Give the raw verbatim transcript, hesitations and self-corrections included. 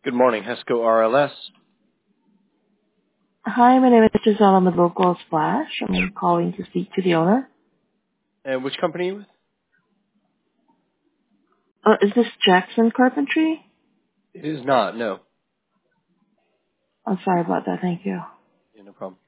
Good morning, HESCO R L S. Hi, my name is Giselle. I'm with Local Splash. I'm calling to speak to the owner. And which company are you with? Uh, is this Jackson Carpentry? It is not, no. I'm sorry about that. Thank you. Yeah, no problem.